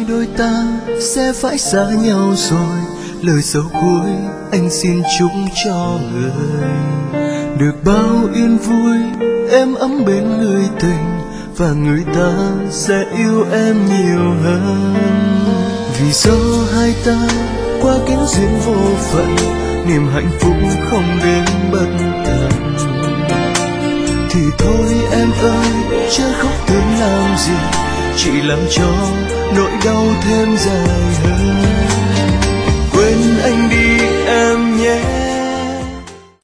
đôi ta sẽ phải xa nhau rồi. Lời dấu cuối anh xin chúc cho người được bao yên vui, êm ấm bên người tình, và người ta sẽ yêu em nhiều hơn. Vì do hai ta qua kiến duyên vô phận, niềm hạnh phúc không đến bất tận, thì thôi em ơi chớ khóc thương làm gì, chỉ làm cho nỗi đau thêm dài hơn. Quên anh đi em nhé,